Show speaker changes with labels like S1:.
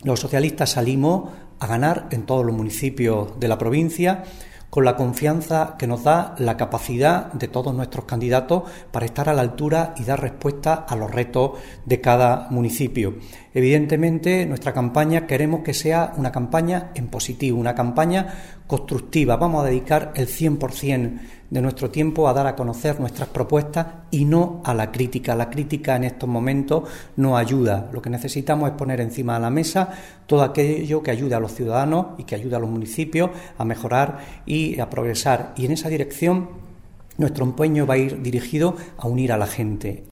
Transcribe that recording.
S1: Los socialistas salimos a ganar en todos los municipios de la provincia, con la confianza que nos da la capacidad de todos nuestros candidatos para estar a la altura y dar respuesta a los retos de cada municipio. Evidentemente, nuestra campaña queremos que sea una campaña en positivo, una campaña constructiva. Vamos a dedicar el 100% de nuestro tiempo a dar a conocer nuestras propuestas y no a la crítica. La crítica en estos momentos no ayuda. Lo que necesitamos es poner encima de la mesa todo aquello que ayude a los ciudadanos y que ayude a los municipios a mejorar y a progresar. Y en esa dirección nuestro empeño va a ir dirigido a unir a la gente.